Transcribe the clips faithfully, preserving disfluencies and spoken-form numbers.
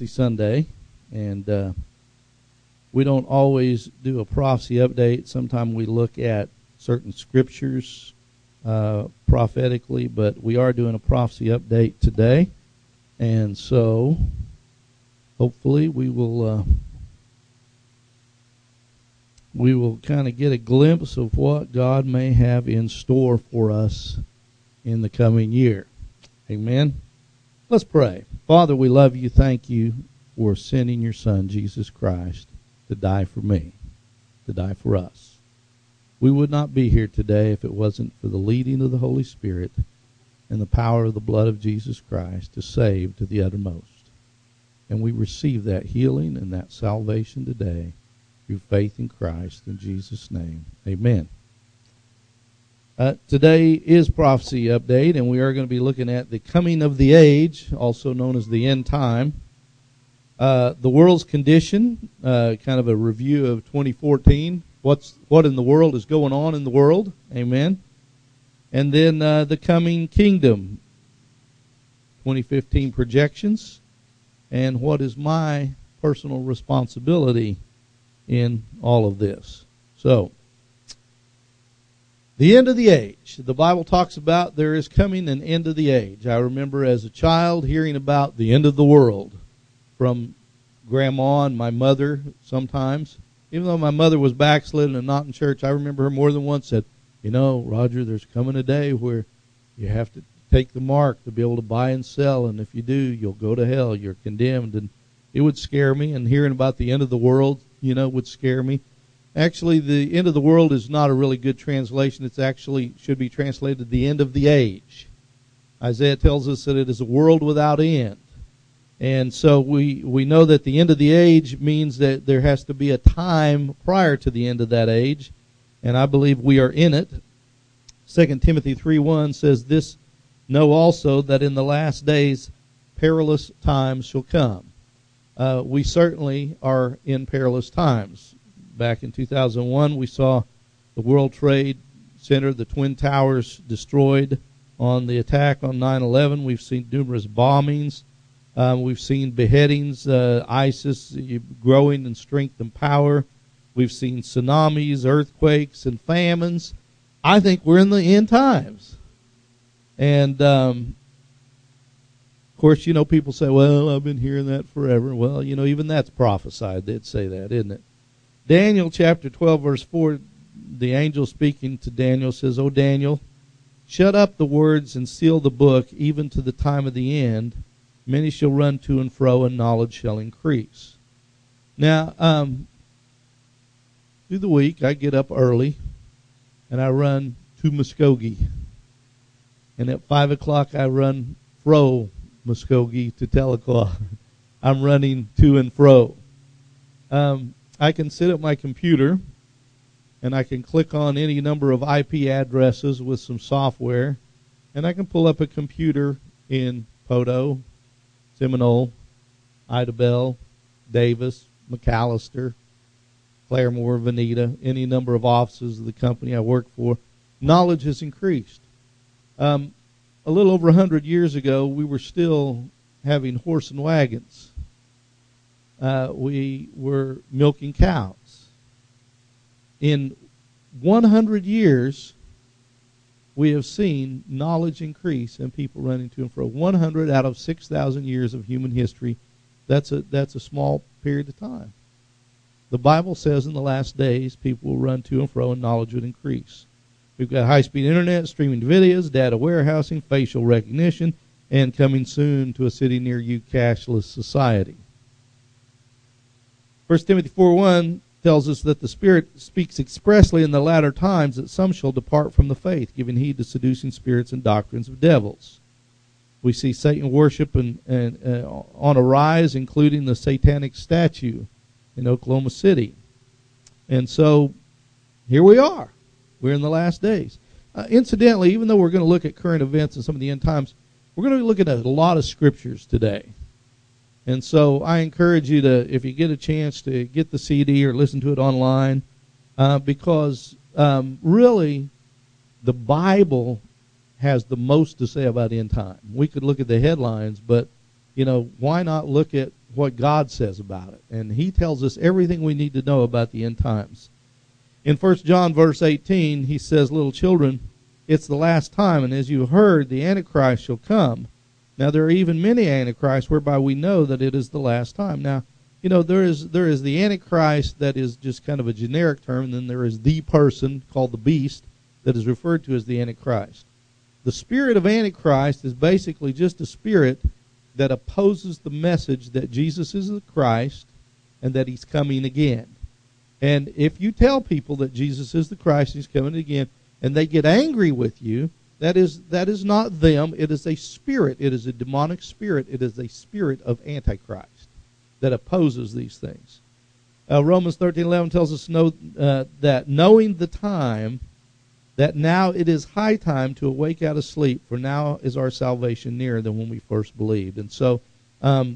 Prophecy Sunday, and uh, we don't always do a prophecy update. Sometimes we look at certain scriptures uh, prophetically, but we are doing a prophecy update today, and so hopefully we will uh, we will kind of get a glimpse of what God may have in store for us in the coming year. Amen. Let's pray. Father, we love you. Thank you for sending your Son, Jesus Christ, to die for me, to die for us. We would not be here today if it wasn't for the leading of the Holy Spirit and the power of the blood of Jesus Christ to save to the uttermost. And we receive that healing and that salvation today through faith in Christ. In Jesus' name, amen. Uh, today is Prophecy Update, and we are going to be looking at the coming of the age, also known as the end time. Uh, the world's condition, uh, kind of a review of twenty fourteen. What's what in the world is going on in the world? Amen. And then uh, the coming kingdom, twenty fifteen projections, and what is my personal responsibility in all of this. So, the end of the age. The Bible talks about there is coming an end of the age. I remember as a child hearing about the end of the world from Grandma and my mother sometimes. Even though my mother was backslidden and not in church, I remember her more than once said, you know, Roger, there's coming a day where you have to take the mark to be able to buy and sell, and if you do, you'll go to hell. You're condemned. And it would scare me, and hearing about the end of the world, you know, would scare me. Actually, the end of the world is not a really good translation. It's actually should be translated the end of the age. Isaiah tells us that it is a world without end. And so we, we know that the end of the age means that there has to be a time prior to the end of that age. And I believe we are in it. Second Timothy three one says, this know also that in the last days perilous times shall come. Uh, we certainly are in perilous times. Back in two thousand one, we saw the World Trade Center, the Twin Towers destroyed on the attack on nine eleven. We've seen numerous bombings. Um, we've seen beheadings, uh, ISIS growing in strength and power. We've seen tsunamis, earthquakes, and famines. I think we're in the end times. And, um, of course, you know, people say, well, I've been hearing that forever. Well, you know, even that's prophesied. They'd say that, isn't it? Daniel chapter twelve, verse four, the angel speaking to Daniel says, O Daniel, shut up the words and seal the book, even to the time of the end. Many shall run to and fro, and knowledge shall increase. Now, um, through the week, I get up early, and I run to Muskogee. And at five o'clock, I run fro Muskogee to Tahlequah. I'm running to and fro. Um, I can sit at my computer, and I can click on any number of I P addresses with some software, and I can pull up a computer in Poteau, Seminole, Idabel, Davis, McAllister, Claremore, Veneta, any number of offices of the company I work for. Knowledge has increased. Um, a little over one hundred years ago, we were still having horse and wagons. Uh, we were milking cows. In one hundred years, we have seen knowledge increase and people running to and fro. one hundred out of six thousand years of human history, that's a, that's a small period of time. The Bible says in the last days, people will run to and fro and knowledge would increase. We've got high-speed internet, streaming videos, data warehousing, facial recognition, and coming soon to a city near you, cashless society. First Timothy four one tells us that the Spirit speaks expressly in the latter times that some shall depart from the faith, giving heed to seducing spirits and doctrines of devils. We see Satan worship and, and, uh, on a rise, including the satanic statue in Oklahoma City. And so here we are. We're in the last days. Uh, incidentally, even though we're going to look at current events and some of the end times, we're going to be looking at a lot of scriptures today. And so I encourage you to, if you get a chance, to get the C D or listen to it online, uh, because um, really the Bible has the most to say about end time. We could look at the headlines, but, you know, why not look at what God says about it. And he tells us everything we need to know about the end times. In First John verse eighteen, he says, little children, it's the last time, and as you heard, the Antichrist shall come. Now there are even many Antichrists, whereby we know that it is the last time. Now, you know, there is there is the Antichrist that is just kind of a generic term, and then there is the person called the beast that is referred to as the Antichrist. The spirit of Antichrist is basically just a spirit that opposes the message that Jesus is the Christ and that he's coming again. And if you tell people that Jesus is the Christ and he's coming again, and they get angry with you, that is that is not them. It is a spirit. It is a demonic spirit. It is a spirit of Antichrist that opposes these things. Uh, Romans thirteen eleven tells us know, uh, that knowing the time, that now it is high time to awake out of sleep, for now is our salvation nearer than when we first believed. And so, um,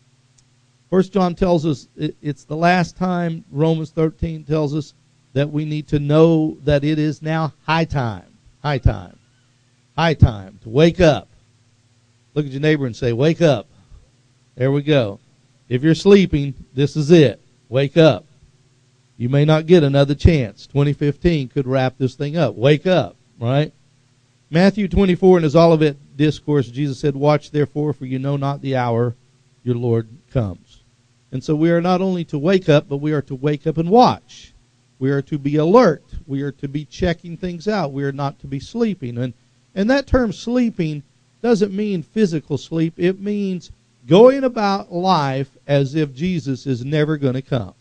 First John tells us it, it's the last time. Romans thirteen tells us that we need to know that it is now high time, high time, high time to wake up. Look at your neighbor and say, wake up. There we go. If you're sleeping, this is it. Wake up. You may not get another chance. twenty fifteen could wrap this thing up. Wake up, right? Matthew twenty-four, in his Olivet Discourse, Jesus said, watch therefore, for you know not the hour your Lord comes. And so we are not only to wake up, but we are to wake up and watch. We are to be alert. We are to be checking things out. We are not to be sleeping. And, and that term sleeping doesn't mean physical sleep. It means going about life as if Jesus is never going to come.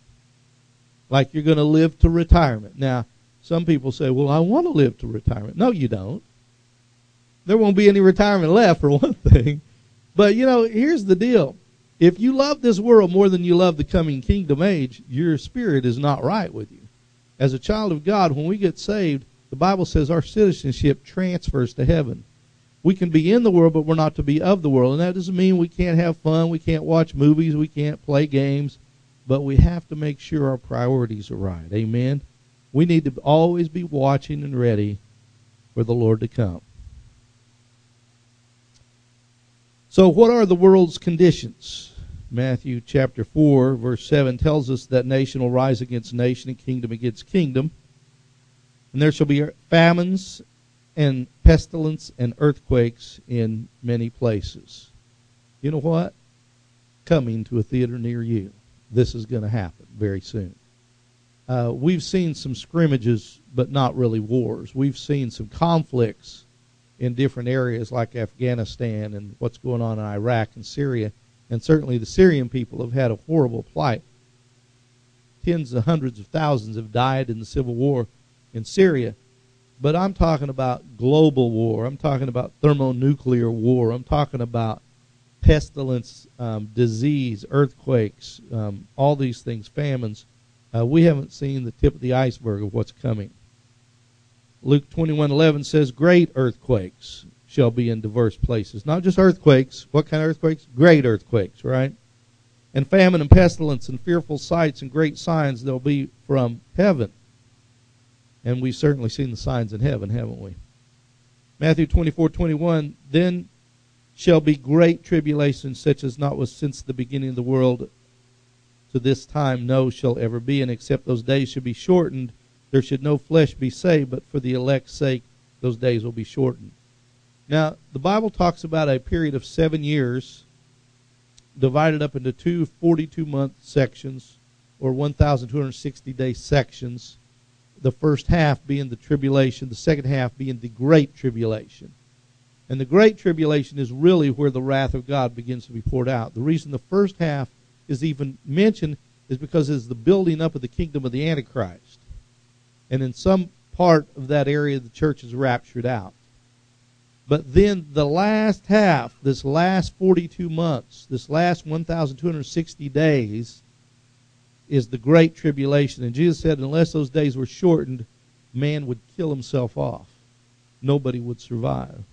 Like you're going to live to retirement. Now, some people say, well, I want to live to retirement. No, you don't. There won't be any retirement left, for one thing. But, you know, here's the deal. If you love this world more than you love the coming kingdom age, your spirit is not right with you. As a child of God, when we get saved, the Bible says our citizenship transfers to heaven. We can be in the world, but we're not to be of the world. And that doesn't mean we can't have fun, we can't watch movies, we can't play games. But we have to make sure our priorities are right. Amen? We need to always be watching and ready for the Lord to come. So what are the world's conditions? Matthew chapter four, verse seven tells us that nation will rise against nation and kingdom against kingdom. And there shall be famines and pestilence and earthquakes in many places. You know what? Coming to a theater near you. This is going to happen very soon. Uh, we've seen some scrimmages, but not really wars. We've seen some conflicts in different areas like Afghanistan and what's going on in Iraq and Syria. And certainly the Syrian people have had a horrible plight. Tens of hundreds of thousands have died in the civil war in Syria. But I'm talking about global war. I'm talking about thermonuclear war. I'm talking about pestilence, um, disease, earthquakes, um, all these things, famines. Uh, we haven't seen the tip of the iceberg of what's coming. Luke twenty-one eleven says, great earthquakes shall be in diverse places. Not just earthquakes. What kind of earthquakes? Great earthquakes, right? And famine and pestilence and fearful sights and great signs they'll be from heaven. And we've certainly seen the signs in heaven, haven't we? Matthew twenty-four twenty-one, then shall be great tribulation, such as not was since the beginning of the world to this time, no shall ever be. And except those days should be shortened, there should no flesh be saved, but for the elect's sake, those days will be shortened. Now, the Bible talks about a period of seven years divided up into two forty-two-month sections, or one thousand two hundred sixty day sections. The first half being the tribulation, the second half being the great tribulation. And the great tribulation is really where the wrath of God begins to be poured out. The reason the first half is even mentioned is because it's the building up of the kingdom of the Antichrist. And in some part of that area, the church is raptured out. But then the last half, this last forty-two months, this last one thousand two hundred sixty days, is the great tribulation. And Jesus said unless those days were shortened, man would kill himself off. Nobody would survive.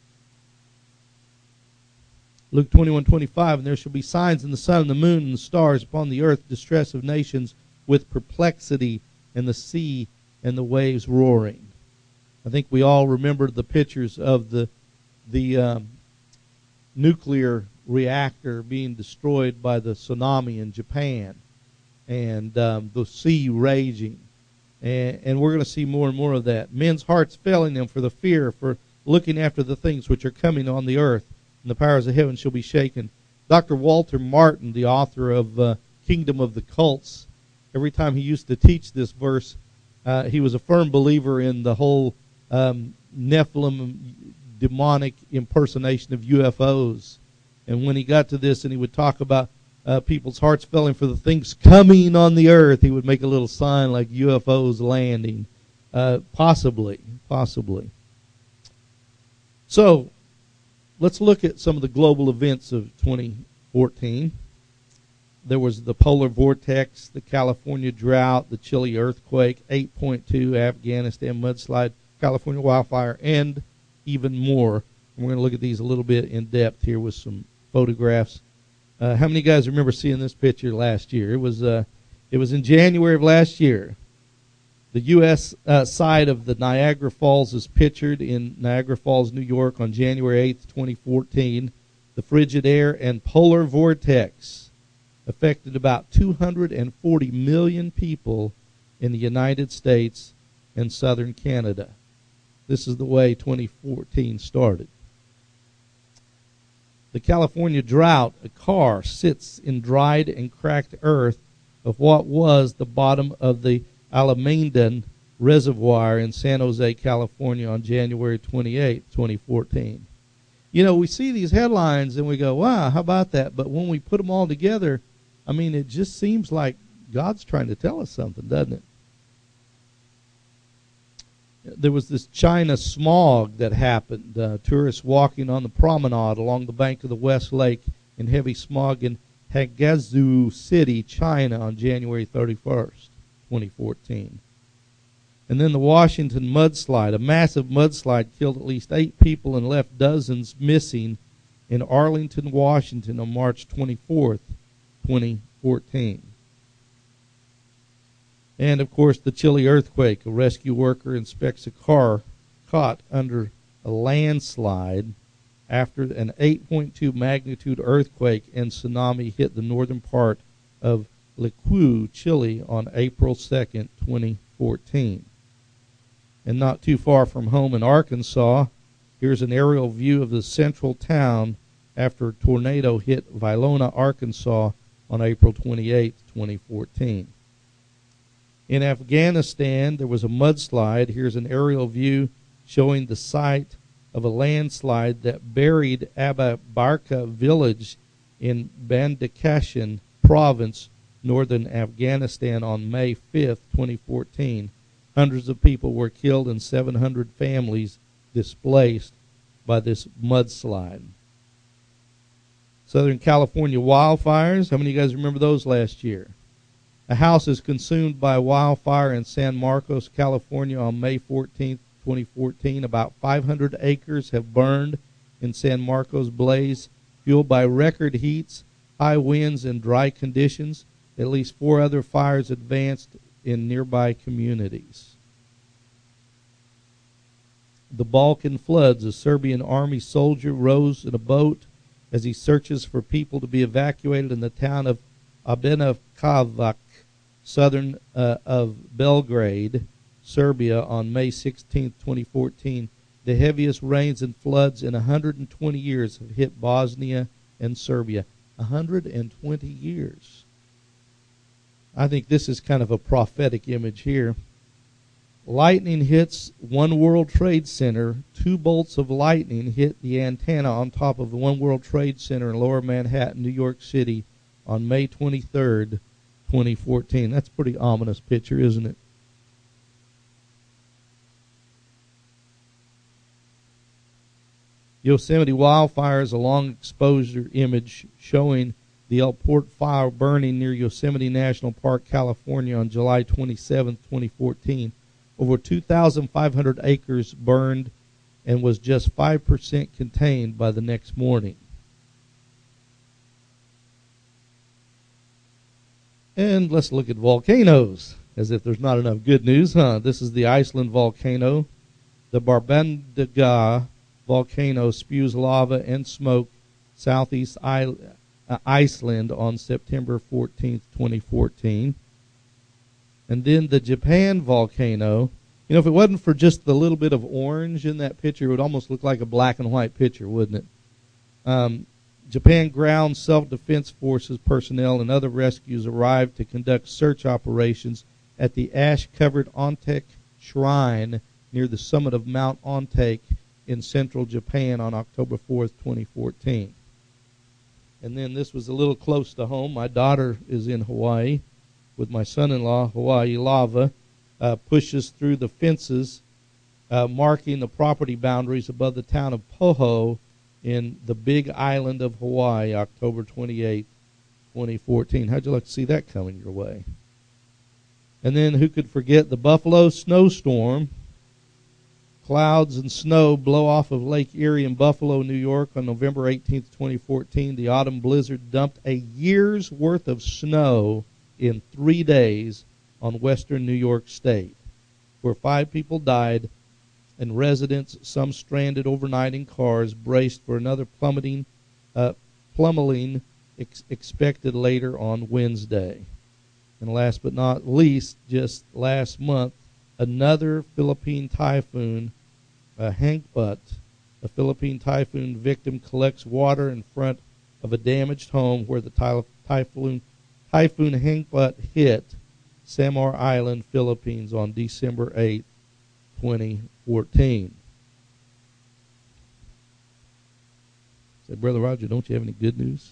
Luke twenty-one twenty-five, and there shall be signs in the sun and the moon and the stars, upon the earth distress of nations with perplexity, and the sea and the waves roaring. I think we all remember the pictures of the the um, nuclear reactor being destroyed by the tsunami in Japan, and um, the sea raging. And, and we're going to see more and more of that. Men's hearts failing them for the fear, for looking after the things which are coming on the earth, and the powers of heaven shall be shaken. Doctor Walter Martin, the author of uh, Kingdom of the Cults, every time he used to teach this verse, uh, he was a firm believer in the whole um, Nephilim demonic impersonation of U F Os. And when he got to this and he would talk about uh, people's hearts failing for the things coming on the earth, he would make a little sign like U F Os landing. Uh, possibly, possibly. So, let's look at some of the global events of twenty fourteen. There was the polar vortex, the California drought, the Chile earthquake, eight point two, Afghanistan mudslide, California wildfire, and even more. And we're going to look at these a little bit in depth here with some photographs. Uh, how many guys remember seeing this picture last year? It was uh, it was in January of last year. The U S uh, side of the Niagara Falls is pictured in Niagara Falls, New York on January eighth, twenty fourteen. The frigid air and polar vortex affected about two hundred forty million people in the United States and southern Canada. This is the way twenty fourteen started. The California drought, a car sits in dried and cracked earth of what was the bottom of the Alamedan Reservoir in San Jose, California on January twenty-eighth, twenty fourteen. You know, we see these headlines and we go, wow, how about that? But when we put them all together, I mean, it just seems like God's trying to tell us something, doesn't it? There was this China smog that happened. Uh, tourists walking on the promenade along the bank of the West Lake in heavy smog in Hangzhou City, China on January thirty-first, twenty fourteen. And then the Washington mudslide. A massive mudslide killed at least eight people and left dozens missing in Arlington, Washington on March twenty-fourth, twenty fourteen. And, of course, the Chile earthquake. A rescue worker inspects a car caught under a landslide after an eight point two magnitude earthquake and tsunami hit the northern part of Liquid, Chile on April second, twenty fourteen. And not too far from home in Arkansas, here's an aerial view of the central town after a tornado hit Vilona, Arkansas on April twenty-eighth, twenty fourteen. In Afghanistan, there was a mudslide. Here's an aerial view showing the site of a landslide that buried Aba Barka village in Bandakashan province, northern Afghanistan on May fifth, twenty fourteen. Hundreds of people were killed and seven hundred families displaced by this mudslide. Southern California wildfires. How many of you guys remember those last year? A house is consumed by wildfire in San Marcos, California on May fourteenth, twenty fourteen. About five hundred acres have burned in San Marcos blaze, fueled by record heats, high winds, and dry conditions. At least four other fires advanced in nearby communities. The Balkan floods. A Serbian army soldier rows in a boat as he searches for people to be evacuated in the town of Abenakavac, southern uh, of Belgrade, Serbia, on May sixteenth, twenty fourteen. The heaviest rains and floods in one hundred twenty years have hit Bosnia and Serbia. one hundred twenty years. I think this is kind of a prophetic image here. Lightning hits One World Trade Center. Two bolts of lightning hit the antenna on top of the One World Trade Center in Lower Manhattan, New York City on May twenty-third, twenty fourteen. That's a pretty ominous picture, isn't it? Yosemite wildfires, a long exposure image showing the El Port fire burning near Yosemite National Park, California on July twenty-seventh, twenty fourteen. Over two thousand five hundred acres burned and was just five percent contained by the next morning. And let's look at volcanoes, as if there's not enough good news, huh? This is the Iceland volcano. The Barbandaga volcano spews lava and smoke Southeast Iceland on September fourteenth, twenty fourteen. And then the Japan volcano. You know, if it wasn't for just the little bit of orange in that picture, it would almost look like a black and white picture, wouldn't it? Um, Japan ground self-defense forces personnel and other rescues arrived to conduct search operations at the ash-covered Ontek Shrine near the summit of Mount Ontek in central Japan on October fourth, twenty fourteen. And then this was a little close to home. My daughter is in Hawaii with my son-in-law. Hawaii lava uh, pushes through the fences, uh, marking the property boundaries above the town of Poho in the Big Island of Hawaii, October twenty-eighth, twenty fourteen. How'd you like to see that coming your way? And then who could forget the Buffalo snowstorm? Clouds and snow blow off of Lake Erie in Buffalo, New York on November eighteenth, twenty fourteen. The autumn blizzard dumped a year's worth of snow in three days on western New York State, where five people died and residents, some stranded overnight in cars, braced for another plummeting, uh, plummeting ex- expected later on Wednesday. And last but not least, just last month, another Philippine typhoon, uh, Hankbutt, a Philippine typhoon victim, collects water in front of a damaged home where the ty- typhoon Typhoon Hankbutt hit Samar Island, Philippines on December eighth, twenty fourteen. Say, Brother Roger, don't you have any good news?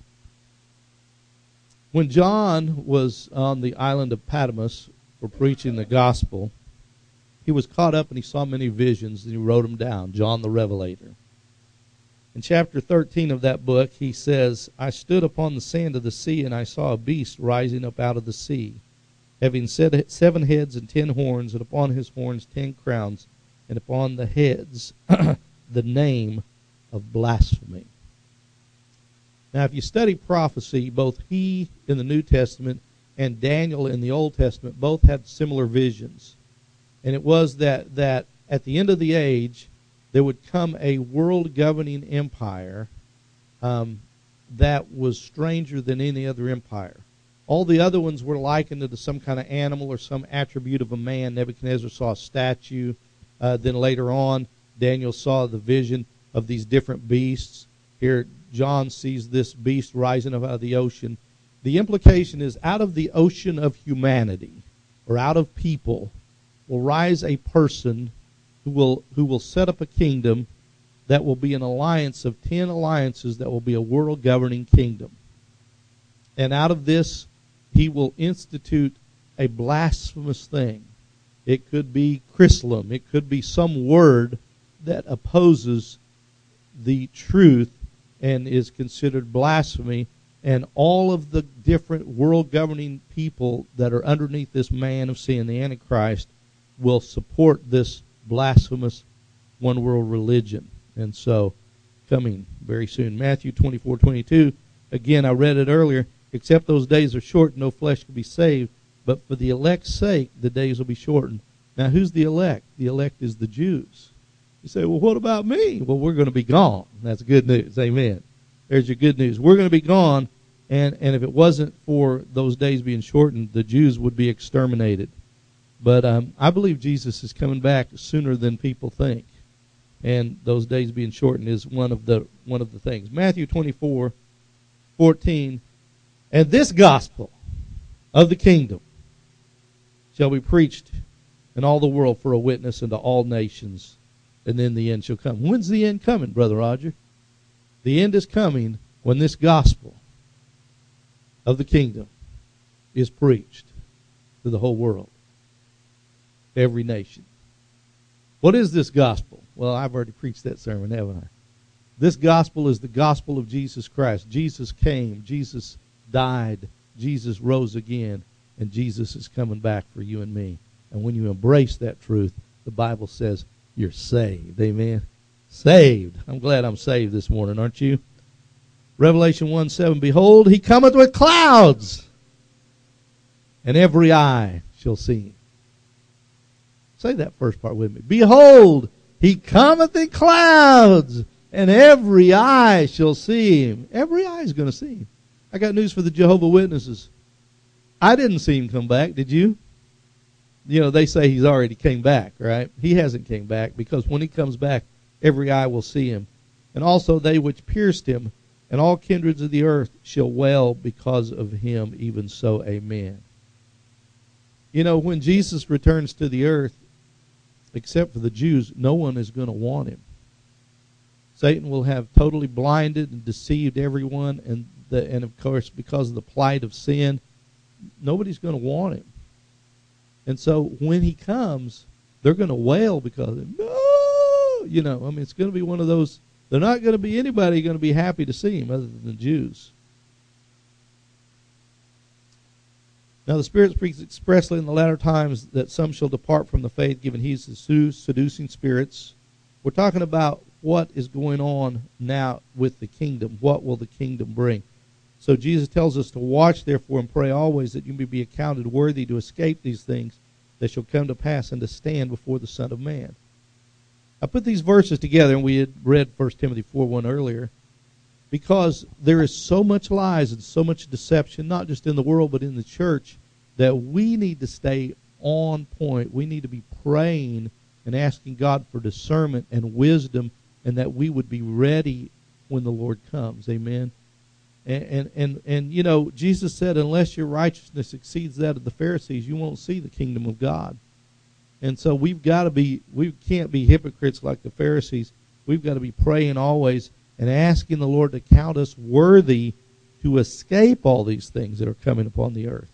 When John was on the island of Patmos for preaching the gospel, he was caught up and he saw many visions and he wrote them down, John the Revelator. In chapter thirteen of that book, he says, I stood upon the sand of the sea, and I saw a beast rising up out of the sea, having seven heads and ten horns, and upon his horns ten crowns, and upon the heads the name of blasphemy. Now, if you study prophecy, both he in the New Testament and Daniel in the Old Testament both had similar visions. And it was that, that at the end of the age, there would come a world-governing empire um, that was stranger than any other empire. All the other ones were likened to some kind of animal or some attribute of a man. Nebuchadnezzar saw a statue. Uh, then later on, Daniel saw the vision of these different beasts. Here, John sees this beast rising up out of the ocean. The implication is out of the ocean of humanity, or out of people, will rise a person who will who will set up a kingdom that will be an alliance of ten alliances that will be a world governing kingdom. And out of this, he will institute a blasphemous thing. It could be Chrislam. It could be some word that opposes the truth and is considered blasphemy. And all of the different world governing people that are underneath this man of sin, the Antichrist, will support this blasphemous one world religion. And so, coming very soon. Matthew twenty-four twenty-two, again, I read it earlier, except those days are short, no flesh can be saved, but for the elect's sake, the days will be shortened. Now, who's the elect? The elect is the Jews. You say, well, what about me? Well, we're going to be gone. That's good news. Amen. There's your good news. We're going to be gone, and, and if it wasn't for those days being shortened, the Jews would be exterminated. But um, I believe Jesus is coming back sooner than people think, and those days being shortened is one of the one of the things. Matthew twenty-four fourteen, and this gospel of the kingdom shall be preached in all the world for a witness unto all nations, and then the end shall come. When's the end coming, Brother Roger? The end is coming when this gospel of the kingdom is preached to the whole world. Every nation. What is this gospel? Well, I've already preached that sermon, haven't I? This gospel is the gospel of Jesus Christ. Jesus came, Jesus died, Jesus rose again, and Jesus is coming back for you and me. And when you embrace that truth, the Bible says you're saved. Amen? Saved. I'm glad I'm saved this morning, aren't you? Revelation one seven, behold, he cometh with clouds, and every eye shall see him. Say that first part with me. Behold, he cometh in clouds, And every eye shall see him. Every eye is going to see him. I got news for the Jehovah's Witnesses. I didn't see him come back. Did you? You know, they say he's already came back, right? He hasn't came back, because when he comes back, every eye will see him. And also they which pierced him, and all kindreds of the earth shall wail because of him. Even so, amen. You know, when Jesus returns to the earth, except for the Jews, no one is going to want him. Satan will have totally blinded and deceived everyone, and the, and of course, because of the plight of sin, nobody's going to want him. And so when he comes, they're going to wail because of him. No! You know, I mean, it's going to be one of those, they're not going to be anybody going to be happy to see him other than the Jews. Now the Spirit speaks expressly in the latter times that some shall depart from the faith, giving heed to seducing spirits. We're talking about what is going on now with the kingdom. What will the kingdom bring? So Jesus tells us to watch, therefore, and pray always, that you may be accounted worthy to escape these things that shall come to pass, and to stand before the Son of Man. I put these verses together, and we had read First Timothy four one earlier, because there is so much lies and so much deception, not just in the world but in the church, that we need to stay on point. We need to be praying and asking God for discernment and wisdom, and that we would be ready when the Lord comes. Amen. And, and, and, and, you know, Jesus said, unless your righteousness exceeds that of the Pharisees, you won't see the kingdom of God. And so we've got to be, we can't be hypocrites like the Pharisees. We've got to be praying always and asking the Lord to count us worthy to escape all these things that are coming upon the earth.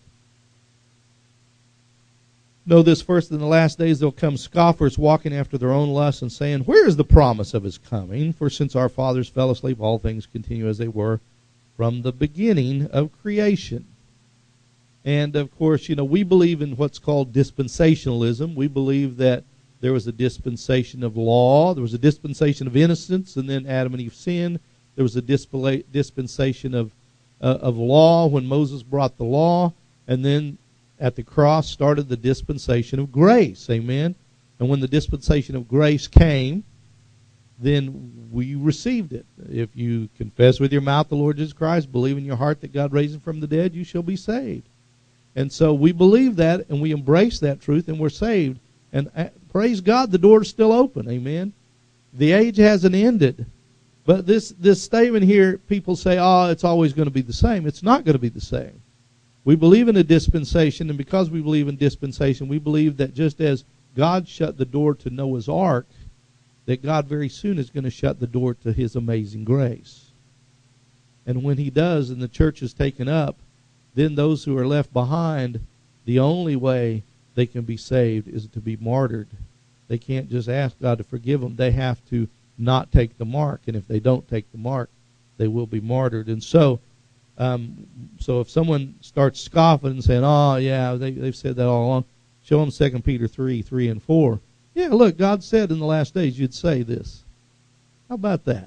Know this first, in the last days there'll come scoffers walking after their own lusts and saying, where is the promise of his coming? For since our fathers fell asleep, all things continue as they were from the beginning of creation. And, of course, you know, we believe in what's called dispensationalism. We believe that there was a dispensation of law, there was a dispensation of innocence, and then Adam and Eve sinned. There was a dispensation of, uh, of law when Moses brought the law, and then at the cross started the dispensation of grace. Amen? And when the dispensation of grace came, then we received it. If you confess with your mouth the Lord Jesus Christ, believe in your heart that God raised him from the dead, you shall be saved. And so we believe that, and we embrace that truth, and we're saved. And uh, praise God, the door is still open. Amen. The age hasn't ended. But this, this statement here, people say, oh, it's always going to be the same. It's not going to be the same. We believe in a dispensation, and because we believe in dispensation, we believe that just as God shut the door to Noah's Ark, that God very soon is going to shut the door to his amazing grace. And when he does, and the church is taken up, then those who are left behind, the only way they can be saved is to be martyred. They can't just ask God to forgive them. They have to not take the mark. And if they don't take the mark, they will be martyred. And so um, so if someone starts scoffing and saying, oh, yeah, they, they've said that all along, show them Second Peter three, three and four. Yeah, look, God said in the last days you'd say this. How about that?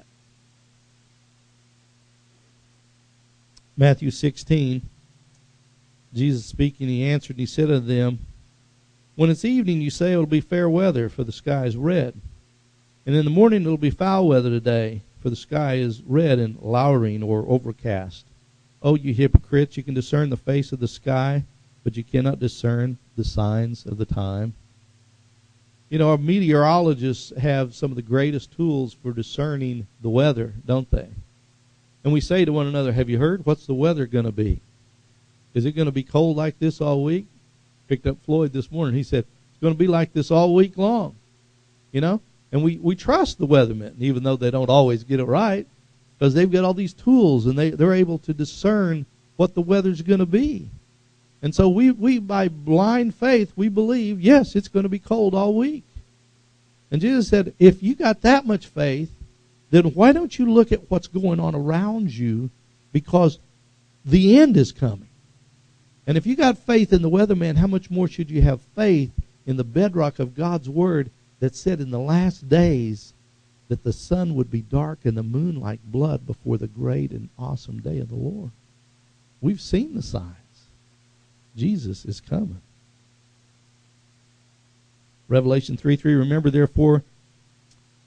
Matthew sixteen, Jesus speaking, he answered, and he said unto them, when it's evening, you say it will be fair weather, for the sky is red. And in the morning it will be foul weather today, for the sky is red and lowering or overcast. Oh, you hypocrites, you can discern the face of the sky, but you cannot discern the signs of the time. You know, our meteorologists have some of the greatest tools for discerning the weather, don't they? And we say to one another, have you heard? What's the weather going to be? Is it going to be cold like this all week? Picked up Floyd this morning. He said, it's going to be like this all week long. You know? And we, we trust the weathermen, even though they don't always get it right, because they've got all these tools, and they, they're able to discern what the weather's going to be. And so we, we, by blind faith, we believe, yes, it's going to be cold all week. And Jesus said, if you got that much faith, then why don't you look at what's going on around you, because the end is coming. And if you got faith in the weatherman, how much more should you have faith in the bedrock of God's Word that said in the last days that the sun would be dark and the moon like blood before the great and awesome day of the Lord? We've seen the signs. Jesus is coming. Revelation three three, remember therefore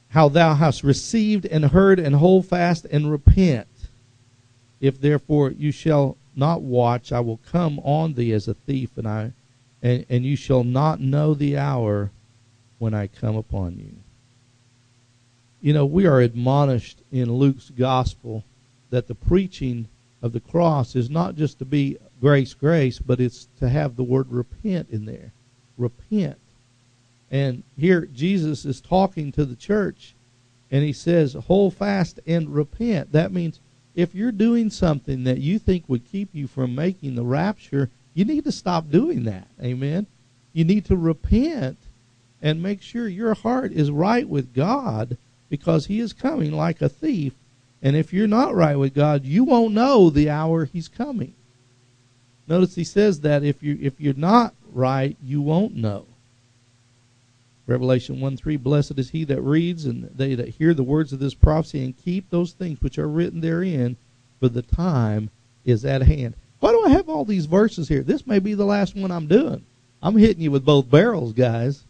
how thou hast received and heard, and hold fast and repent. If therefore you shall not watch, I will come on thee as a thief, and I and, and you shall not know the hour when I come upon you. You know, we are admonished in Luke's gospel that the preaching of the cross is not just to be grace, grace, but it's to have the word repent in there. Repent. And here Jesus is talking to the church, and he says, hold fast and repent. That means if you're doing something that you think would keep you from making the rapture, you need to stop doing that. Amen? You need to repent and make sure your heart is right with God, because he is coming like a thief. And if you're not right with God, you won't know the hour he's coming. Notice he says that if you if you're not right, you won't know. Revelation one three, blessed is he that reads and they that hear the words of this prophecy and keep those things which are written therein, for the time is at hand. Why do I have all these verses here? This may be the last one I'm doing. I'm hitting you with both barrels, guys.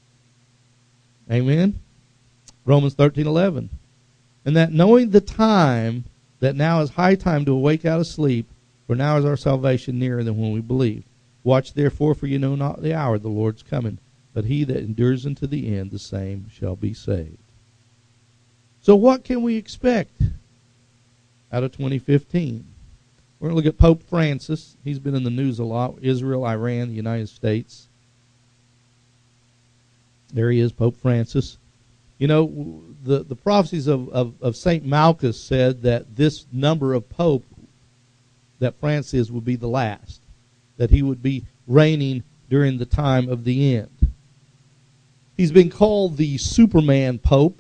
Amen? Romans thirteen eleven. And that knowing the time, that now is high time to awake out of sleep, for now is our salvation nearer than when we believed. Watch therefore, for you know not the hour the Lord's coming. But he that endures unto the end, the same shall be saved. So what can we expect out of twenty fifteen? We're going to look at Pope Francis. He's been in the news a lot. Israel, Iran, the United States. There he is, Pope Francis. You know, the, the prophecies of, of, of Saint Malchus said that this number of pope that Francis would be the last, that he would be reigning during the time of the end. He's been called the Superman Pope,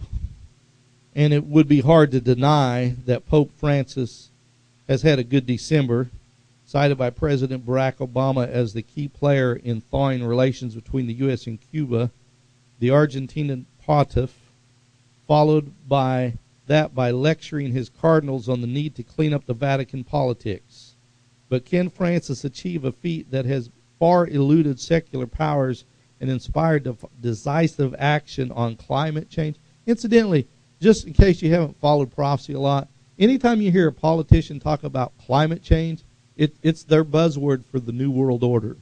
and it would be hard to deny that Pope Francis has had a good December, cited by President Barack Obama as the key player in thawing relations between the U S and Cuba, the Argentinian pontiff, followed by that by lecturing his cardinals on the need to clean up the Vatican politics. But can Francis achieve a feat that has far eluded secular powers and inspired de- decisive action on climate change? Incidentally, just in case you haven't followed prophecy a lot, anytime you hear a politician talk about climate change, it, it's their buzzword for the New World Order.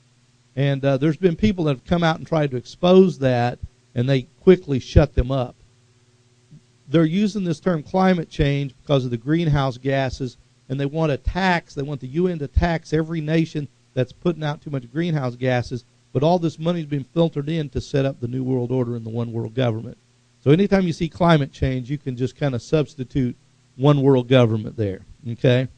And uh, there's been people that have come out and tried to expose that, and they quickly shut them up. They're using this term climate change because of the greenhouse gases, and they want to tax, they want the U N to tax every nation that's putting out too much greenhouse gases, but all this money's been filtered in to set up the New World Order and the one world government. So anytime you see climate change, you can just kind of substitute one world government there, okay?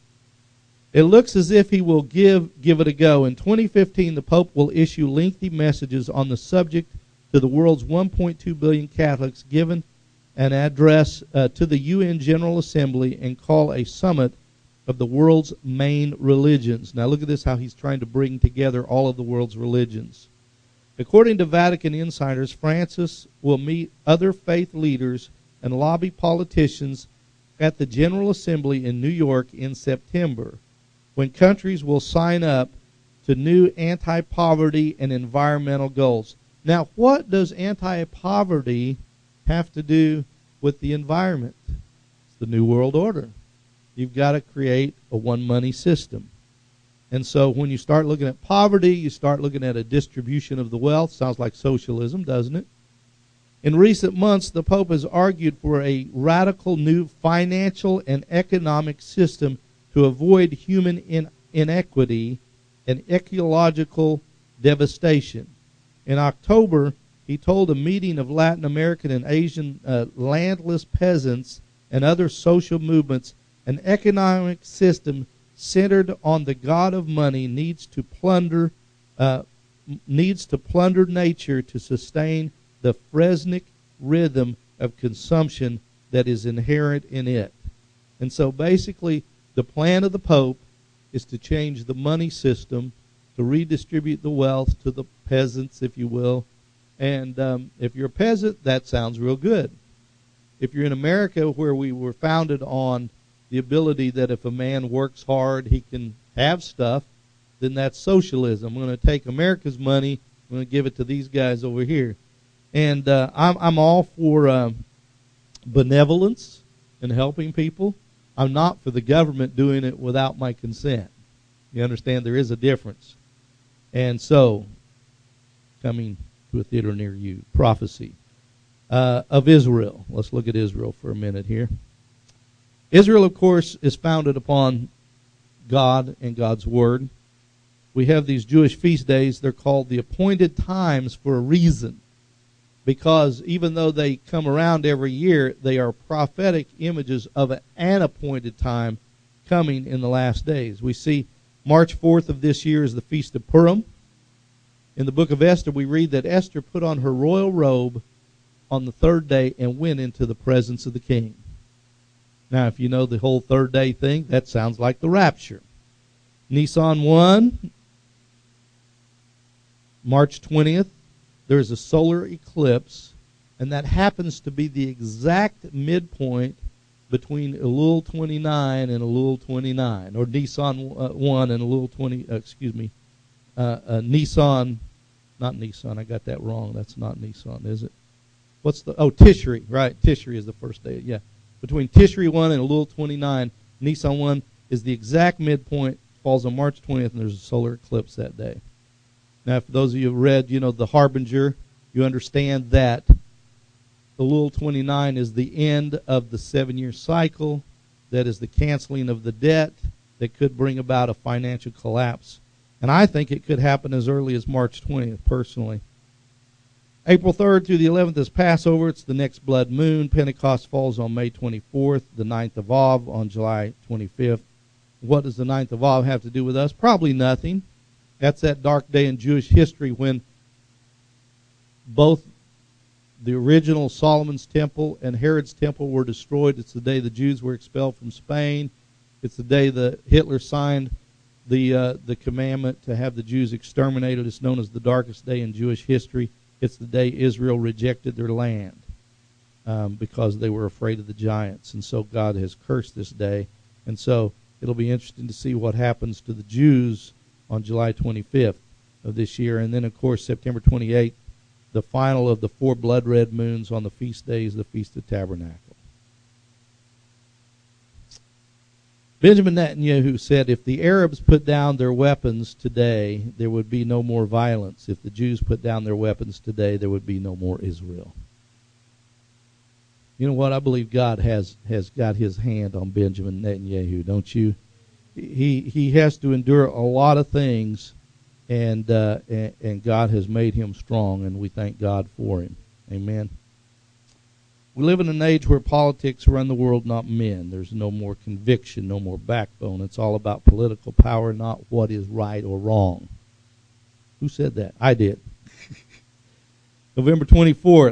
It looks as if he will give give it a go. In twenty fifteen, the Pope will issue lengthy messages on the subject to the world's one point two billion Catholics, given an address uh, to the U N General Assembly, and call a summit of the world's main religions. Now look at this, how he's trying to bring together all of the world's religions. According to Vatican insiders, Francis will meet other faith leaders and lobby politicians at the General Assembly in New York in September, when countries will sign up to new anti-poverty and environmental goals. Now, what does anti-poverty have to do with the environment? It's the New World Order. You've got to create a one-money system. And so when you start looking at poverty, you start looking at a distribution of the wealth. Sounds like socialism, doesn't it? In recent months, the Pope has argued for a radical new financial and economic system to avoid human in- inequity and ecological devastation. In October, he told a meeting of Latin American and Asian uh, landless peasants and other social movements, an economic system centered on the god of money needs to plunder uh, needs to plunder nature to sustain the Fresnick rhythm of consumption that is inherent in it. And so basically, the plan of the Pope is to change the money system, to redistribute the wealth to the peasants, if you will. And um, if you're a peasant, that sounds real good. If you're in America, where we were founded on the ability that if a man works hard, he can have stuff, then that's socialism. I'm going to take America's money, I'm going to give it to these guys over here. And uh, I'm, I'm all for uh, benevolence and helping people. I'm not for the government doing it without my consent. You understand? There is a difference. And so, coming to a theater near you, prophecy uh, of Israel. Let's look at Israel for a minute here. Israel, of course, is founded upon God and God's Word. We have these Jewish feast days. They're called the appointed times for a reason. Because even though they come around every year, they are prophetic images of an appointed time coming in the last days. We see March fourth of this year is the Feast of Purim. In the book of Esther, we read that Esther put on her royal robe on the third day and went into the presence of the king. Now, if you know the whole third day thing, that sounds like the rapture. Nisan one, March twentieth, there's a solar eclipse, and that happens to be the exact midpoint between Elul twenty-nine and Elul twenty-nine, or Nisan uh, one and Elul twenty. Uh, excuse me, uh, uh, Nisan, not Nisan. I got that wrong. That's not Nisan, is it? What's the? Oh, Tishri. Right, Tishri is the first day. Yeah, between Tishri one and Elul twenty-nine, Nisan one is the exact midpoint. Falls on March twentieth, and there's a solar eclipse that day. Now, for those of you who have read, you know, the Harbinger, you understand that Elul twenty-nine is the end of the seven-year cycle. That is the canceling of the debt that could bring about a financial collapse. And I think it could happen as early as March twentieth, personally. April third through the eleventh is Passover. It's the next blood moon. Pentecost falls on May twenty-fourth. The ninth of Av on July twenty-fifth. What does the ninth of Av have to do with us? Probably nothing. That's that dark day in Jewish history when both the original Solomon's temple and Herod's temple were destroyed. It's the day the Jews were expelled from Spain. It's the day that Hitler signed the uh, the commandment to have the Jews exterminated. It's known as the darkest day in Jewish history. It's the day Israel rejected their land um, because they were afraid of the giants. And so God has cursed this day. And so it'll be interesting to see what happens to the Jews on July twenty-fifth of this year. And then, of course, September twenty-eighth, the final of the four blood red moons on the feast days, the Feast of Tabernacle. Benjamin Netanyahu said, if the Arabs put down their weapons today, there would be no more violence. If the Jews put down their weapons today, there would be no more Israel. You know what? I believe God has, has got his hand on Benjamin Netanyahu, don't you? He he has to endure a lot of things, and, uh, and and God has made him strong, and we thank God for him. Amen. We live in an age where politics run the world, not men. There's no more conviction, no more backbone. It's all about political power, not what is right or wrong. Who said that? I did. November twenty-fourth,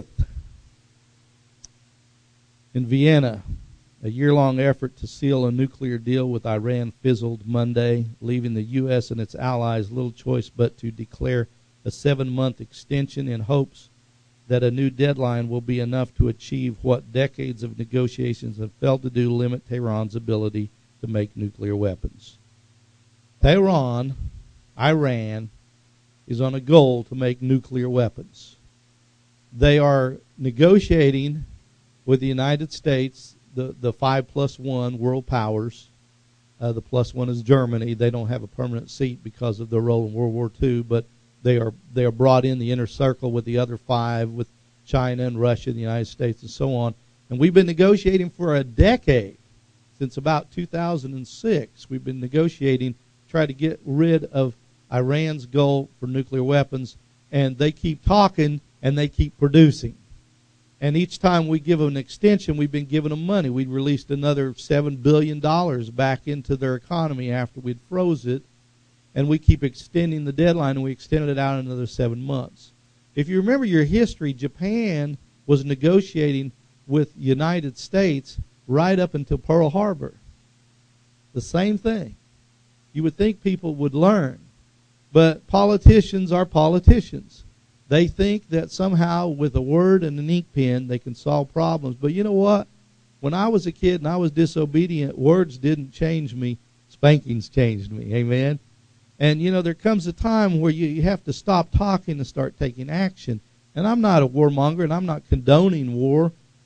in Vienna, a year-long effort to seal a nuclear deal with Iran fizzled Monday, leaving the U S and its allies little choice but to declare a seven-month extension in hopes that a new deadline will be enough to achieve what decades of negotiations have failed to do, limit Tehran's ability to make nuclear weapons. Tehran, Iran, is on a goal to make nuclear weapons. They are negotiating with the United States, the, the five plus one world powers. Uh, the plus one is Germany. They don't have a permanent seat because of their role in World War Two, but they are they are brought in the inner circle with the other five, with China and Russia and the United States and so on. And we've been negotiating for a decade, since about two thousand six. We've been negotiating, try to get rid of Iran's goal for nuclear weapons, and they keep talking and they keep producing. And each time we give them an extension, we've been giving them money. We released another seven billion dollars back into their economy after we'd froze it. And we keep extending the deadline, and we extended it out another seven months. If you remember your history, Japan was negotiating with the United States right up until Pearl Harbor. The same thing. You would think people would learn. But politicians are politicians. They think that somehow with a word and an ink pen they can solve problems. But you know what? When I was a kid and I was disobedient, words didn't change me. Spankings changed me. Amen? And, you know, there comes a time where you, you have to stop talking and start taking action. And I'm not a warmonger, and I'm not condoning war.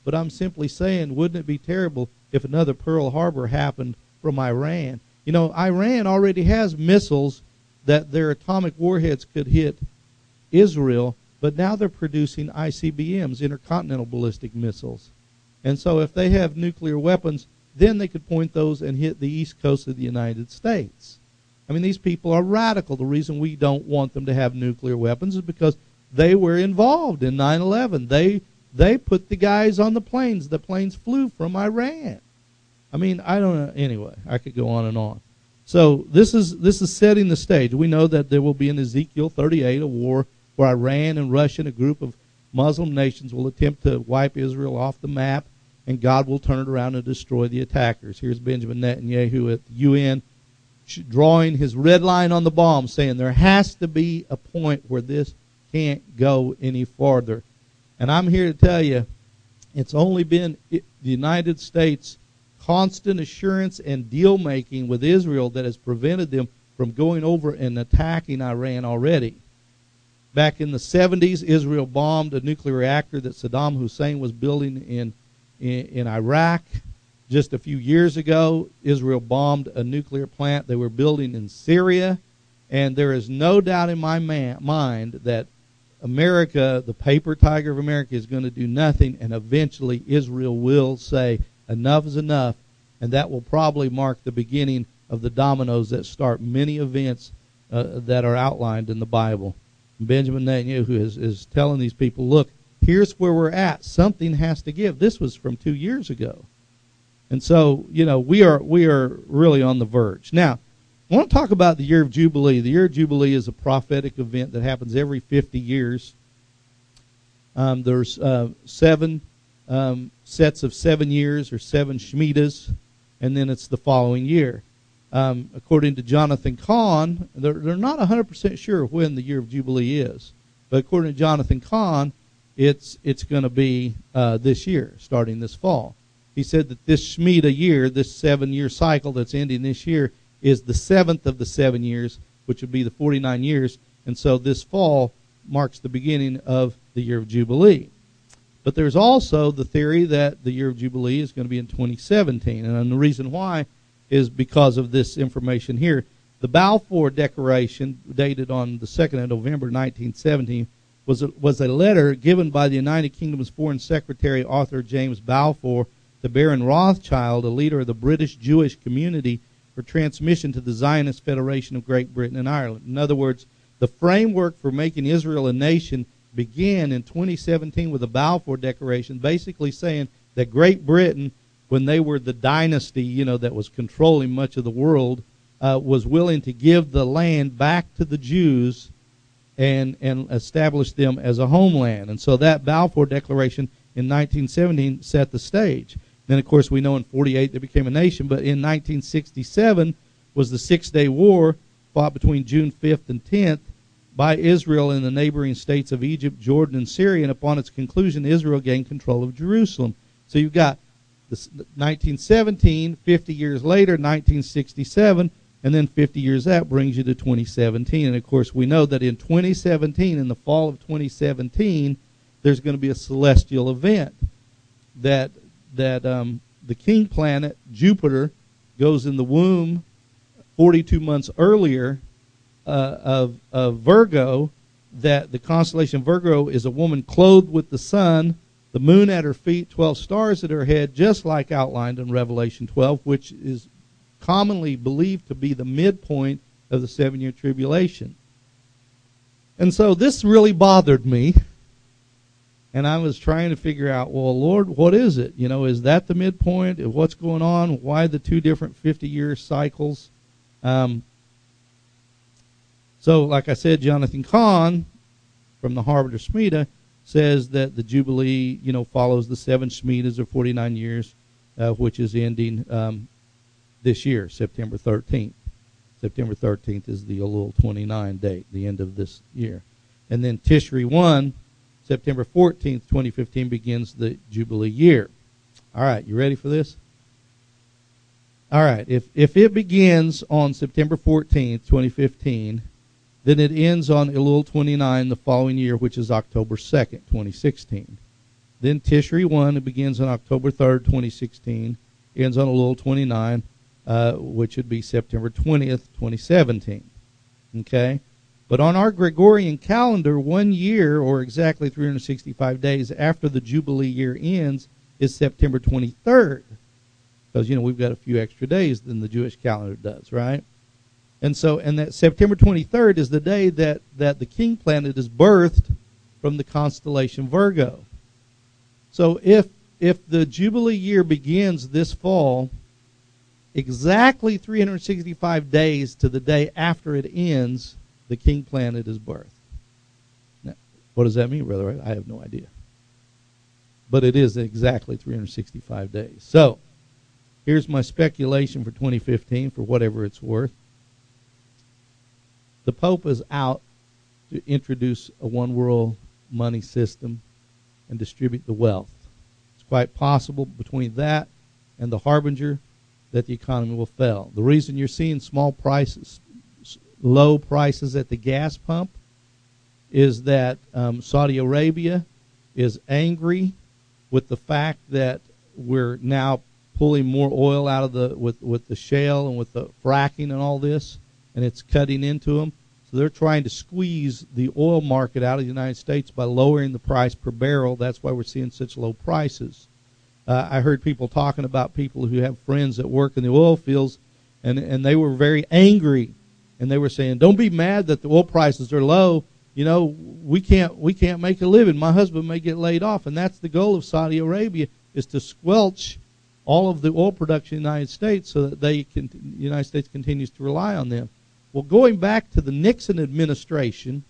but I'm simply saying, wouldn't it be terrible if another Pearl Harbor happened from Iran? You know, Iran already has missiles that their atomic warheads could hit Israel, but now they're producing I C B Ms, intercontinental ballistic missiles. And so if they have nuclear weapons, then they could point those and hit the east coast of the United States. I mean, these people are radical. The reason we don't want them to have nuclear weapons is because they were involved in nine eleven. They they put the guys on the planes. The planes flew from Iran. I mean, I don't know. Anyway, I could go on and on. So this is this is setting the stage. We know that there will be in Ezekiel thirty-eight a war where Iran and Russia and a group of Muslim nations will attempt to wipe Israel off the map, and God will turn it around and destroy the attackers. Here's Benjamin Netanyahu at the U N drawing his red line on the bomb, saying there has to be a point where this can't go any farther. And I'm here to tell you, it's only been the United States' constant assurance and deal-making with Israel that has prevented them from going over and attacking Iran already. Back in the seventies, Israel bombed a nuclear reactor that Saddam Hussein was building in, in, in Iraq. Just a few years ago, Israel bombed a nuclear plant they were building in Syria. And there is no doubt in my man, mind that America, the paper tiger of America, is going to do nothing, and eventually Israel will say, enough is enough, and that will probably mark the beginning of the dominoes that start many events uh, that are outlined in the Bible. Benjamin Netanyahu is, is telling these people, look, here's where we're at. Something has to give. This was from two years ago. And so, you know, we are we are really on the verge. Now, I want to talk about the Year of Jubilee. The Year of Jubilee is a prophetic event that happens every fifty years. Um, there's uh, seven um, sets of seven years or seven Shemitahs, and then it's the following year. Um, according to Jonathan Cahn, they're, they're not one hundred percent sure when the Year of Jubilee is, but according to Jonathan Cahn, it's it's going to be uh, this year, starting this fall. He said that this Shemitah year, this seven-year cycle that's ending this year, is the seventh of the seven years, which would be the forty-nine years, and so this fall marks the beginning of the Year of Jubilee. But there's also the theory that the Year of Jubilee is going to be in twenty seventeen, and the reason why is because of this information here. The Balfour Declaration, dated on the second of November nineteen seventeen, was a, was a letter given by the United Kingdom's Foreign Secretary Arthur James Balfour to Baron Rothschild, a leader of the British Jewish community, for transmission to the Zionist Federation of Great Britain and Ireland. In other words, the framework for making Israel a nation began in twenty seventeen with the Balfour Declaration, basically saying that Great Britain, when they were the dynasty, you know, that was controlling much of the world, uh, was willing to give the land back to the Jews and and establish them as a homeland. And so that Balfour Declaration in nineteen seventeen set the stage. Then, of course, we know in forty-eight they became a nation, but in nineteen sixty-seven was the Six-Day War fought between June fifth and tenth by Israel and the neighboring states of Egypt, Jordan, and Syria, and upon its conclusion, Israel gained control of Jerusalem. So you've got this nineteen seventeen, fifty years later, nineteen sixty-seven, and then fifty years out brings you to twenty seventeen. And, of course, we know that in twenty seventeen, in the fall of twenty seventeen, there's going to be a celestial event that that um, the king planet, Jupiter, goes in the womb forty-two months earlier uh, of, of Virgo, that the constellation Virgo is a woman clothed with the sun, the moon at her feet, twelve stars at her head, just like outlined in Revelation twelve, which is commonly believed to be the midpoint of the seven-year tribulation. And so this really bothered me. And I was trying to figure out, well, Lord, what is it? You know, is that the midpoint? What's going on? Why the two different fifty-year cycles? Um, so, like I said, Jonathan Cahn from the Harvard Shemitah says that the Jubilee, you know, follows the seven Shemitahs of forty-nine years, uh, which is ending um, this year, September thirteenth. September thirteenth is the Elul twenty-nine date, the end of this year. And then Tishri one, September fourteenth, twenty fifteen, begins the Jubilee year. All right, you ready for this? All right, if if it begins on September fourteenth, twenty fifteen, then it ends on Elul twenty-nine the following year, which is October second, twenty sixteen. Then Tishri one, it begins on October third, twenty sixteen, ends on Elul twenty-nine, uh, which would be September twentieth, twenty seventeen. Okay? But on our Gregorian calendar, one year, or exactly three hundred sixty-five days after the Jubilee year ends, is September twenty-third. Because, you know, we've got a few extra days than the Jewish calendar does, right? And so, and that September twenty-third is the day that, that the king planet is birthed from the constellation Virgo. So if if the Jubilee year begins this fall, exactly three hundred sixty-five days to the day after it ends, the king planet is birthed. Now, what does that mean, brother? I have no idea. But it is exactly three hundred sixty-five days. So, here's my speculation for twenty fifteen, for whatever it's worth. The Pope is out to introduce a one-world money system and distribute the wealth. It's quite possible between that and the harbinger that the economy will fail. The reason you're seeing small prices, low prices at the gas pump, is that um, Saudi Arabia is angry with the fact that we're now pulling more oil out of the with with the shale and with the fracking and all this, and it's cutting into them. So they're trying to squeeze the oil market out of the United States by lowering the price per barrel. That's why we're seeing such low prices. Uh, I heard people talking about people who have friends that work in the oil fields, and and they were very angry, and they were saying, "Don't be mad that the oil prices are low. You know, we can't we can't make a living. My husband may get laid off." And that's the goal of Saudi Arabia, is to squelch all of the oil production in the United States so that they can, the United States continues to rely on them. Well, going back to the Nixon administration,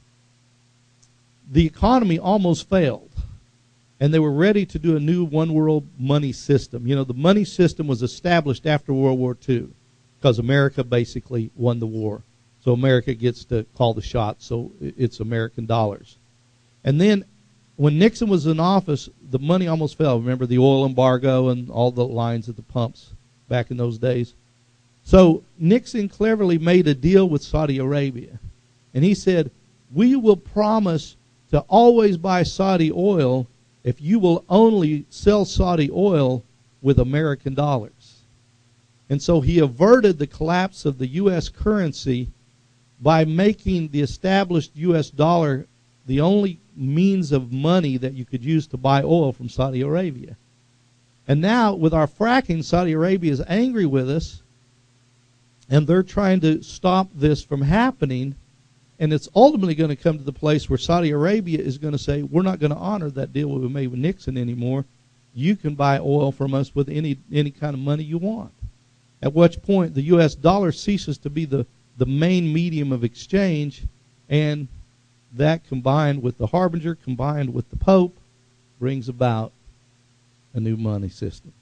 the economy almost failed, and they were ready to do a new one-world money system. You know, the money system was established after World War Two because America basically won the war. So America gets to call the shots, so it's American dollars. And then when Nixon was in office, the money almost fell. Remember the oil embargo and all the lines at the pumps back in those days? So Nixon cleverly made a deal with Saudi Arabia. And he said, we will promise to always buy Saudi oil if you will only sell Saudi oil with American dollars. And so he averted the collapse of the U S currency by making the established U S dollar the only means of money that you could use to buy oil from Saudi Arabia. And now, with our fracking, Saudi Arabia is angry with us, and they're trying to stop this from happening, and it's ultimately going to come to the place where Saudi Arabia is going to say, we're not going to honor that deal we made with Nixon anymore. You can buy oil from us with any any kind of money you want. At which point, the U S dollar ceases to be the the main medium of exchange, and that combined with the harbinger, combined with the Pope, brings about a new money system.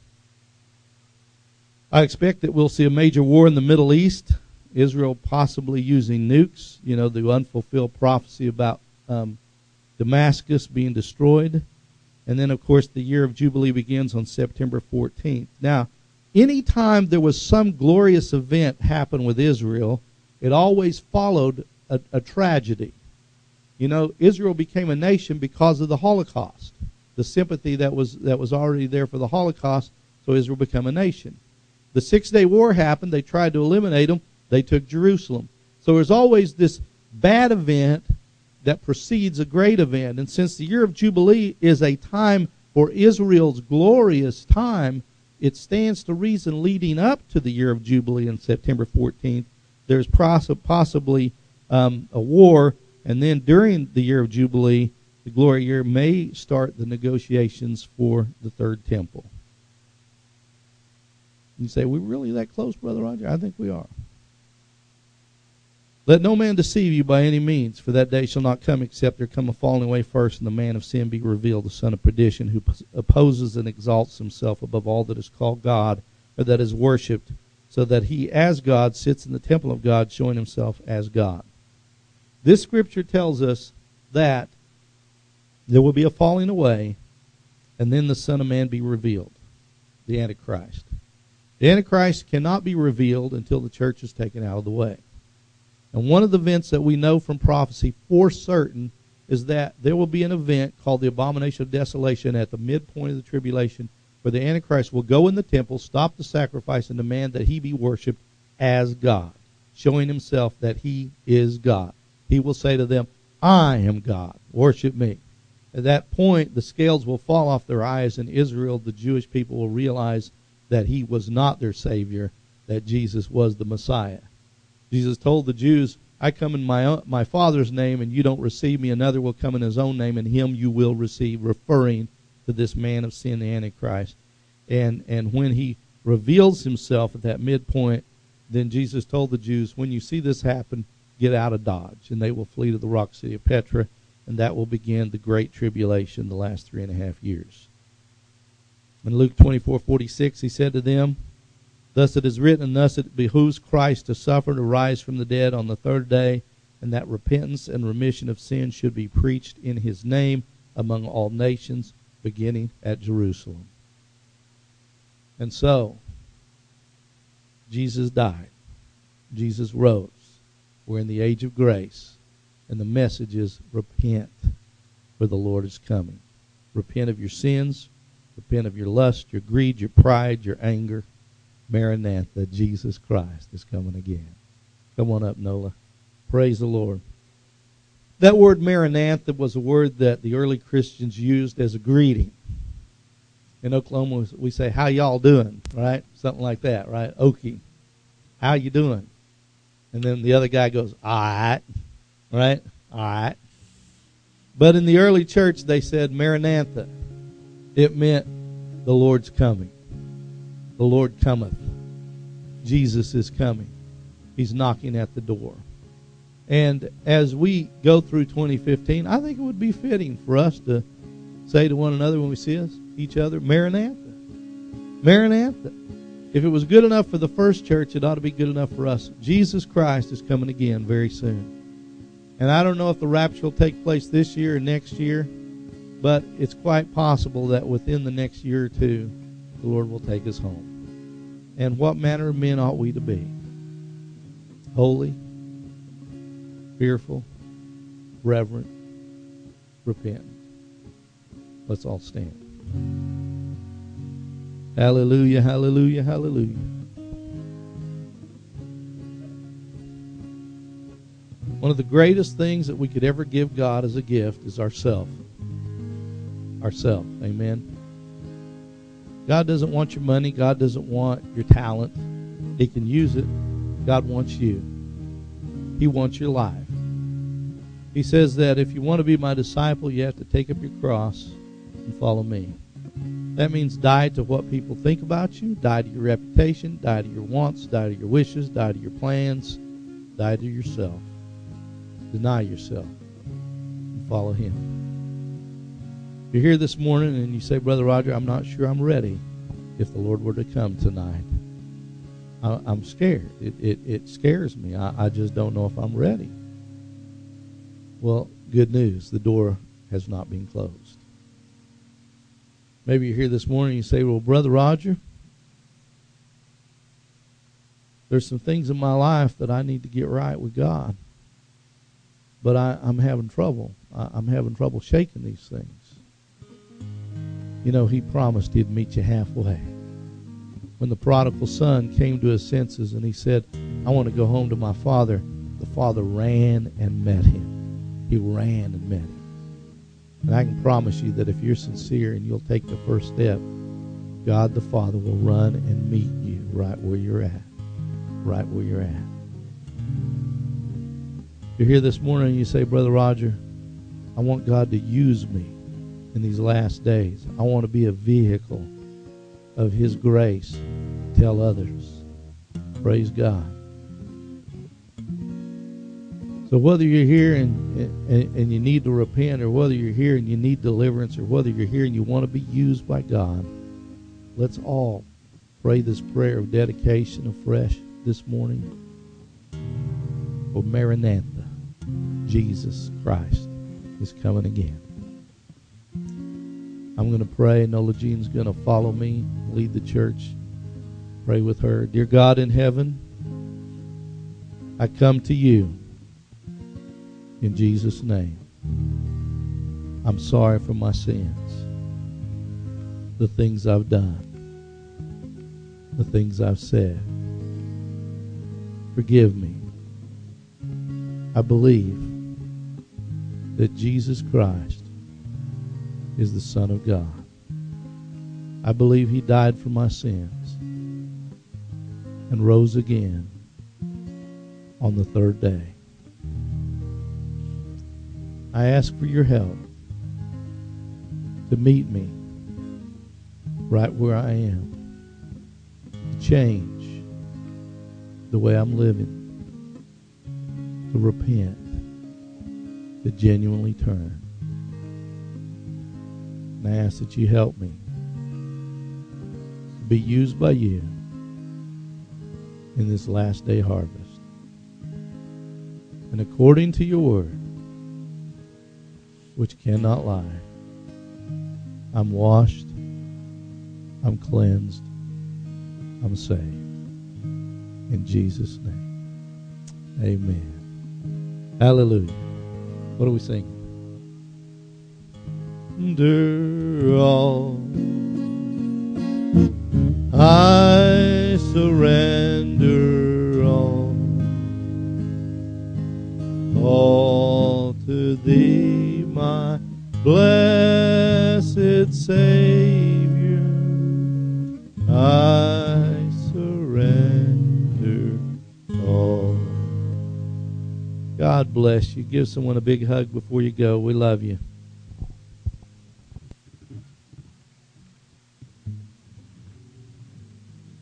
I expect that we'll see a major war in the Middle East, Israel possibly using nukes, you know, the unfulfilled prophecy about um, Damascus being destroyed. And then, of course, the year of Jubilee begins on September fourteenth. Now, any time there was some glorious event happen with Israel, it always followed a, a tragedy. You know, Israel became a nation because of the Holocaust. The sympathy that was that was already there for the Holocaust, so Israel became a nation. The Six-Day War happened. They tried to eliminate them. They took Jerusalem. So there's always this bad event that precedes a great event. And since the year of Jubilee is a time for Israel's glorious time, it stands to reason leading up to the year of Jubilee on September fourteenth, there's possibly um, a war, and then during the year of Jubilee, the glory year may start the negotiations for the third temple. You say, we really that close, Brother Roger? I think we are. Let no man deceive you by any means, for that day shall not come except there come a falling away first, and the man of sin be revealed, the son of perdition, who opposes and exalts himself above all that is called God, or that is worshipped, so that he as God sits in the temple of God, showing himself as God. This scripture tells us that there will be a falling away, and then the Son of Man be revealed, the Antichrist. The Antichrist cannot be revealed until the church is taken out of the way. And one of the events that we know from prophecy for certain is that there will be an event called the Abomination of Desolation at the midpoint of the tribulation, where the Antichrist will go in the temple, stop the sacrifice, and demand that he be worshipped as God, showing himself that he is God. He will say to them, I am God, worship me. At that point, the scales will fall off their eyes, and Israel, the Jewish people, will realize that he was not their Savior, that Jesus was the Messiah. Jesus told the Jews, I come in my own, my Father's name, and you don't receive me. Another will come in his own name, and him you will receive, referring to this man of sin, the Antichrist. And, and when he reveals himself at that midpoint, then Jesus told the Jews, when you see this happen, get out of Dodge. And they will flee to the rock city of Petra, and that will begin the great tribulation, the last three and a half years. In Luke twenty-four forty-six, he said to them, thus it is written, and thus it behooves Christ to suffer, to rise from the dead on the third day, and that repentance and remission of sins should be preached in his name among all nations, beginning at Jerusalem. And so, Jesus died. Jesus rose. We're in the age of grace. And the message is repent, for the Lord is coming. Repent of your sins. Repent of your lust, your greed, your pride, your anger. Maranatha, Jesus Christ is coming again. Come on up, Nola. Praise the Lord. That word Maranatha was a word that the early Christians used as a greeting. In Oklahoma, we say, how y'all doing, right? Something like that, right? Okie. How you doing? And then the other guy goes, all right, right? All right. But in the early church, they said Maranatha. It meant the Lord's coming. The Lord cometh. Jesus is coming. He's knocking at the door. And as we go through twenty fifteen, I think it would be fitting for us to say to one another when we see us, each other, Maranatha. Maranatha. If it was good enough for the first church, it ought to be good enough for us. Jesus Christ is coming again very soon. And I don't know if the rapture will take place this year or next year, but it's quite possible that within the next year or two, the Lord will take us home. And what manner of men ought we to be? Holy, fearful, reverent, repentant. Let's all stand. Hallelujah, hallelujah, hallelujah. One of the greatest things that we could ever give God as a gift is ourself. Ourself. Amen. God doesn't want your money. God doesn't want your talent. He can use it. God wants you. He wants your life. He says that if you want to be my disciple, you have to take up your cross and follow me. That means die to what people think about you, die to your reputation, die to your wants, die to your wishes, die to your plans, die to yourself. Deny yourself and follow him. If you're here this morning and you say, Brother Roger, I'm not sure I'm ready if the Lord were to come tonight. I, I'm scared. It, it, it scares me. I, I just don't know if I'm ready. Well, good news. The door has not been closed. Maybe you're here this morning and you say, well, Brother Roger, there's some things in my life that I need to get right with God. But I, I'm having trouble. I, I'm having trouble shaking these things. You know, he promised he'd meet you halfway. When the prodigal son came to his senses and he said, I want to go home to my father, the father ran and met him. He ran and met him. And I can promise you that if you're sincere and you'll take the first step, God the Father will run and meet you right where you're at. Right where you're at. You're here this morning and you say, Brother Roger, I want God to use me in these last days. I want to be a vehicle of his grace to tell others. Praise God. So whether you're here and, and, and you need to repent, or whether you're here and you need deliverance, or whether you're here and you want to be used by God, let's all pray this prayer of dedication afresh this morning. For Maranatha, Jesus Christ is coming again. I'm going to pray. Nola Jean's going to follow me, lead the church. Pray with her. Dear God in heaven, I come to you in Jesus' name. I'm sorry for my sins, the things I've done, the things I've said. Forgive me. I believe that Jesus Christ is the Son of God. I believe he died for my sins and rose again on the third day. I ask for your help to meet me right where I am, to change the way I'm living, to repent, to genuinely turn. And I ask that you help me to be used by you in this last day harvest. And according to your word, which cannot lie, I'm washed, I'm cleansed, I'm saved. In Jesus' name, amen. Hallelujah. What are we singing? Under all, I surrender all, all to thee, my blessed Savior. I surrender all. God bless you. Give someone a big hug before you go. We love you.